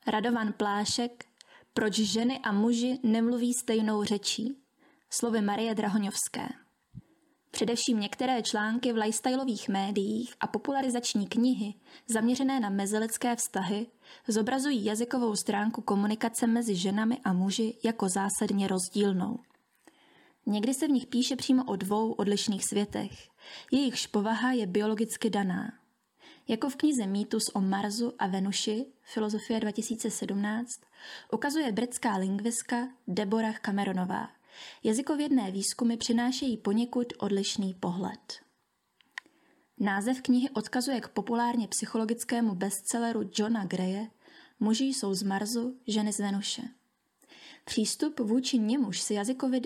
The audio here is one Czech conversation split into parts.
Radovan Plášek, Proč ženy a muži nemluví stejnou řečí, slovy Marie Drahoňovské. Především některé články v lifestyleových médiích a popularizační knihy zaměřené na mezilidské vztahy zobrazují jazykovou stránku komunikace mezi ženami a muži jako zásadně rozdílnou. Někdy se v nich píše přímo o dvou odlišných světech, jejichž povaha je biologicky daná. Jako v knize Mýtus o Marsu a Venuši, Filozofie 2017, ukazuje britská lingvistka Deborah Cameronová. Jazykovědné výzkumy přinášejí poněkud odlišný pohled. Název knihy odkazuje k populárně psychologickému bestselleru Johna Graye Muži jsou z Marsu, ženy z Venuše. Přístup vůči němuž se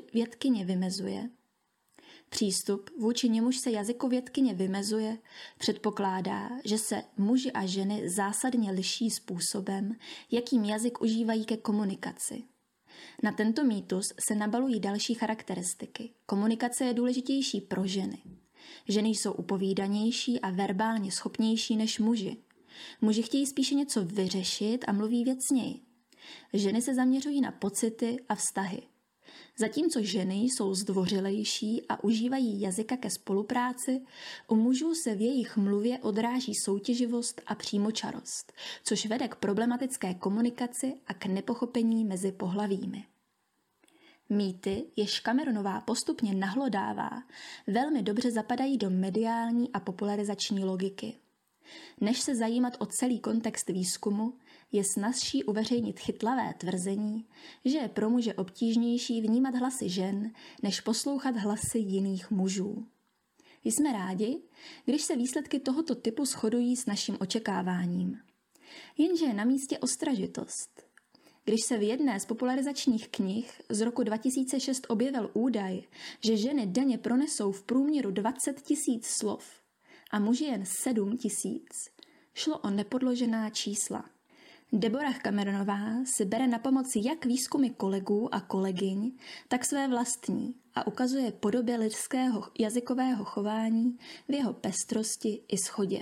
jazykovědkyně vymezuje, předpokládá, že se muži a ženy zásadně liší způsobem, jakým jazyk užívají ke komunikaci. Na tento mýtus se nabalují další charakteristiky. Komunikace je důležitější pro ženy. Ženy jsou upovídanější a verbálně schopnější než muži. Muži chtějí spíše něco vyřešit a mluví věcněji. Ženy se zaměřují na pocity a vztahy. Zatímco ženy jsou zdvořilejší a užívají jazyka ke spolupráci, u mužů se v jejich mluvě odráží soutěživost a přímočarost, což vede k problematické komunikaci a k nepochopení mezi pohlavími. Mýty, jež Cameronová postupně nahlodává, velmi dobře zapadají do mediální a popularizační logiky. Než se zajímat o celý kontext výzkumu, je snazší uveřejnit chytlavé tvrzení, že je pro muže obtížnější vnímat hlasy žen, než poslouchat hlasy jiných mužů. Jsme rádi, když se výsledky tohoto typu shodují s naším očekáváním. Jenže je na místě ostražitost. Když se v jedné z popularizačních knih z roku 2006 objevil údaj, že ženy denně pronesou v průměru 20 000 slov a muži jen 7 000, šlo o nepodložená čísla. Deborah Cameronová si bere na pomoc jak výzkumy kolegů a kolegyň, tak své vlastní a ukazuje podoby lidského jazykového chování v jeho pestrosti i shodě.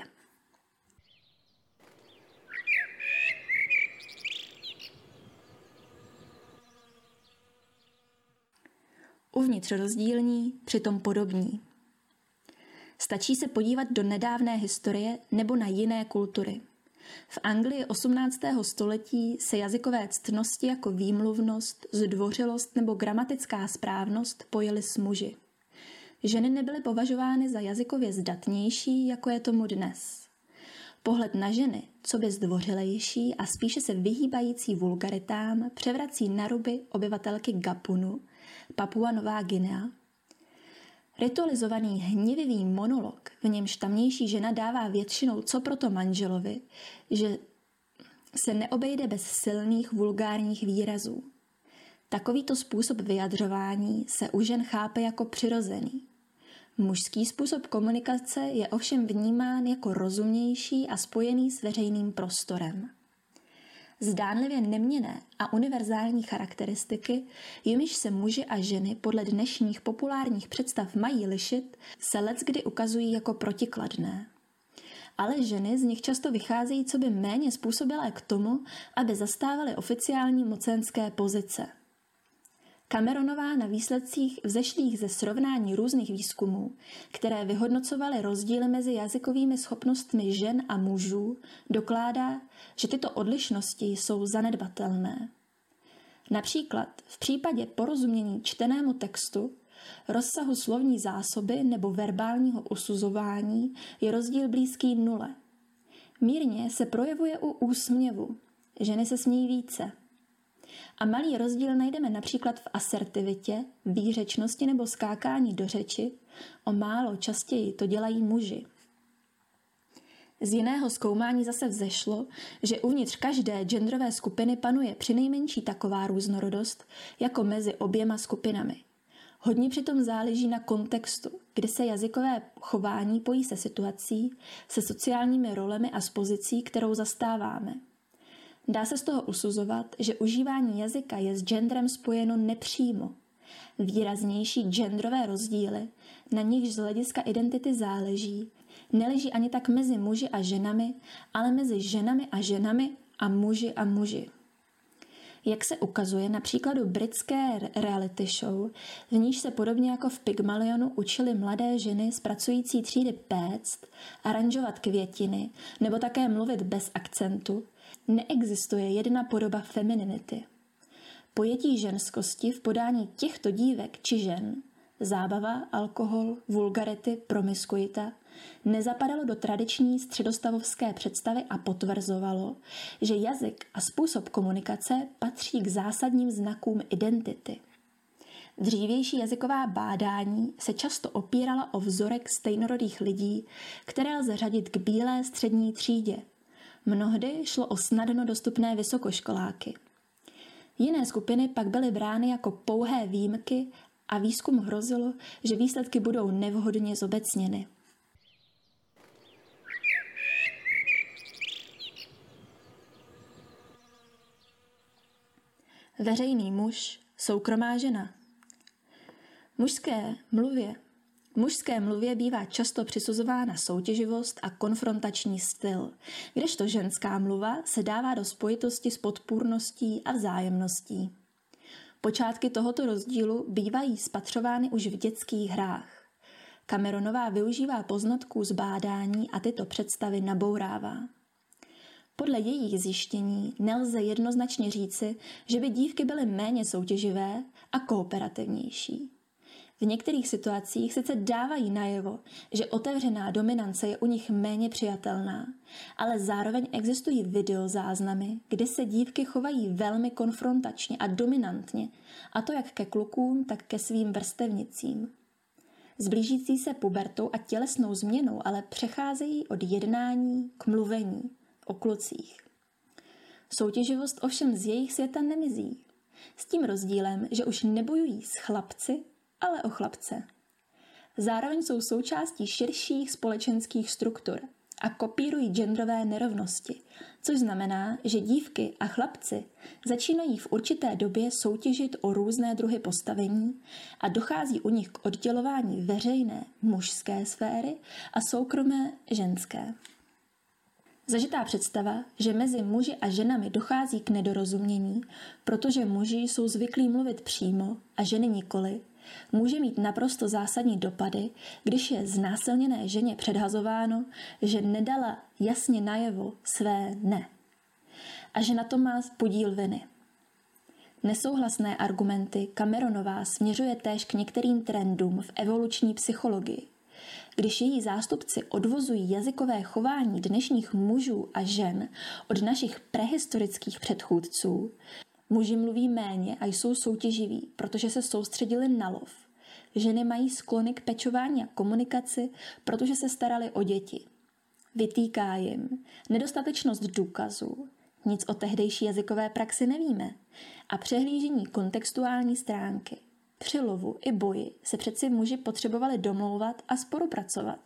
Uvnitř rozdílní, přitom podobní. Stačí se podívat do nedávné historie nebo na jiné kultury. V Anglii 18. století se jazykové ctnosti jako výmluvnost, zdvořilost nebo gramatická správnost pojily s muži. Ženy nebyly považovány za jazykově zdatnější, jako je tomu dnes. Pohled na ženy, coby zdvořilejší a spíše se vyhýbající vulgaritám, převrací na ruby obyvatelky Gapunu, Papua Nová Guinea. Ritualizovaný hnivivý monolog, v němž tamnější žena dává většinou co proto manželovi, že se neobejde bez silných vulgárních výrazů. Takovýto způsob vyjadřování se u žen chápe jako přirozený. Mužský způsob komunikace je ovšem vnímán jako rozumnější a spojený s veřejným prostorem. Zdánlivě neměnné a univerzální charakteristiky, jimiž se muži a ženy podle dnešních populárních představ mají lišit, se leckdy ukazují jako protikladné. Ale ženy z nich často vycházejí coby méně způsobilé k tomu, aby zastávaly oficiální mocenské pozice. Cameronová na výsledcích vzešlých ze srovnání různých výzkumů, které vyhodnocovaly rozdíly mezi jazykovými schopnostmi žen a mužů, dokládá, že tyto odlišnosti jsou zanedbatelné. Například v případě porozumění čtenému textu, rozsahu slovní zásoby nebo verbálního usuzování je rozdíl blízký 0. Mírně se projevuje u úsměvu, ženy se smějí více. A malý rozdíl najdeme například v asertivitě, výřečnosti nebo skákání do řeči, o málo častěji to dělají muži. Z jiného zkoumání zase vzešlo, že uvnitř každé genderové skupiny panuje přinejmenší taková různorodost, jako mezi oběma skupinami. Hodně přitom záleží na kontextu, kdy se jazykové chování pojí se situací, se sociálními rolemi a s pozicí, kterou zastáváme. Dá se z toho usuzovat, že užívání jazyka je s genderem spojeno nepřímo. Výraznější genderové rozdíly, na nichž z hlediska identity záleží, neleží ani tak mezi muži a ženami, ale mezi ženami a muži a muži. Jak se ukazuje na příkladu britské reality show, v níž se podobně jako v Pygmalionu učily mladé ženy z pracující třídy péct, aranžovat květiny nebo také mluvit bez akcentu, neexistuje jedna podoba femininity. Pojetí ženskosti v podání těchto dívek či žen, zábava, alkohol, vulgarity, promiskuita, nezapadalo do tradiční středostavovské představy a potvrzovalo, že jazyk a způsob komunikace patří k zásadním znakům identity. Dřívější jazyková bádání se často opírala o vzorek stejnorodých lidí, které lze řadit k bílé střední třídě. Mnohdy šlo o snadno dostupné vysokoškoláky. Jiné skupiny pak byly brány jako pouhé výjimky a výzkum hrozilo, že výsledky budou nevhodně zobecněny. Veřejný muž, soukromá žena. Mužské mluvě bývá často přisuzována soutěživost a konfrontační styl, kdežto ženská mluva se dává do spojitosti s podpůrností a vzájemností. Počátky tohoto rozdílu bývají spatřovány už v dětských hrách. Cameronová využívá poznatků z bádání a tyto představy nabourává. Podle jejich zjištění nelze jednoznačně říci, že by dívky byly méně soutěživé a kooperativnější. V některých situacích sice dávají najevo, že otevřená dominance je u nich méně přijatelná, ale zároveň existují videozáznamy, kdy se dívky chovají velmi konfrontačně a dominantně, a to jak ke klukům, tak ke svým vrstevnicím. S blížící se pubertou a tělesnou změnou ale přecházejí od jednání k mluvení o klucích. Soutěživost ovšem z jejich světa nemizí. S tím rozdílem, že už nebojují s chlapci, ale o chlapce. Zároveň jsou součástí širších společenských struktur a kopírují genderové nerovnosti, což znamená, že dívky a chlapci začínají v určité době soutěžit o různé druhy postavení a dochází u nich k oddělování veřejné mužské sféry a soukromé ženské. Zažitá představa, že mezi muži a ženami dochází k nedorozumění, protože muži jsou zvyklí mluvit přímo a ženy nikoli, může mít naprosto zásadní dopady, když je znásilněné ženě předhazováno, že nedala jasně najevo své ne. A že na to má podíl viny. Nesouhlasné argumenty Cameronová směřuje též k některým trendům v evoluční psychologii. Když její zástupci odvozují jazykové chování dnešních mužů a žen od našich prehistorických předchůdců, muži mluví méně a jsou soutěživí, protože se soustředili na lov. Ženy mají sklony k pečování a komunikaci, protože se starali o děti. Vytýká jim nedostatečnost důkazů, nic o tehdejší jazykové praxi nevíme, a přehlížení kontextuální stránky. Při lovu i boji se přeci muži potřebovali domlouvat a spolupracovat.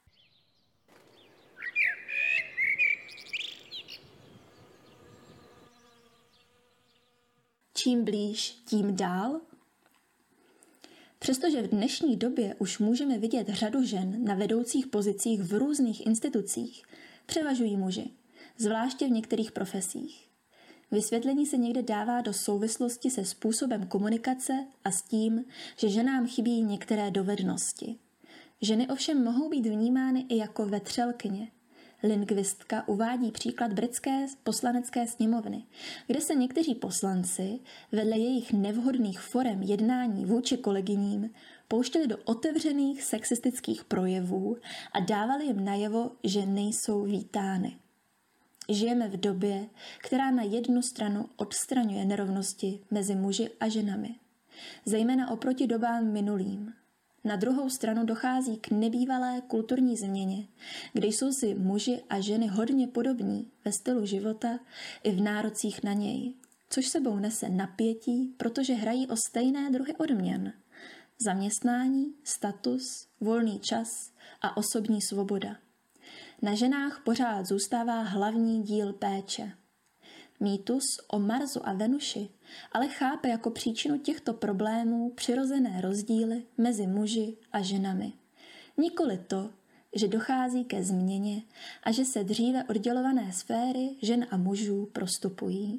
Čím blíž, tím dál? Přestože v dnešní době už můžeme vidět řadu žen na vedoucích pozicích v různých institucích, převažují muži, zvláště v některých profesích. Vysvětlení se někde dává do souvislosti se způsobem komunikace a s tím, že ženám chybí některé dovednosti. Ženy ovšem mohou být vnímány i jako vetřelkyně. Lingvistka uvádí příklad britské poslanecké sněmovny, kde se někteří poslanci vedle jejich nevhodných forem jednání vůči kolegyním pouštěli do otevřených sexistických projevů a dávali jim najevo, že nejsou vítány. Žijeme v době, která na jednu stranu odstraňuje nerovnosti mezi muži a ženami, zejména oproti dobám minulým. Na druhou stranu dochází k nebývalé kulturní změně, kde jsou si muži a ženy hodně podobní ve stylu života i v nárocích na něj, což sebou nese napětí, protože hrají o stejné druhy odměn. Zaměstnání, status, volný čas a osobní svoboda. Na ženách pořád zůstává hlavní díl péče. Mýtus o Marsu a Venuši ale chápe jako příčinu těchto problémů přirozené rozdíly mezi muži a ženami. Nikoli to, že dochází ke změně a že se dříve oddělované sféry žen a mužů prostupují.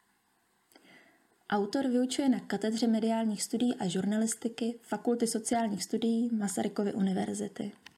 Autor vyučuje na katedře mediálních studií a žurnalistiky Fakulty sociálních studií Masarykovy univerzity.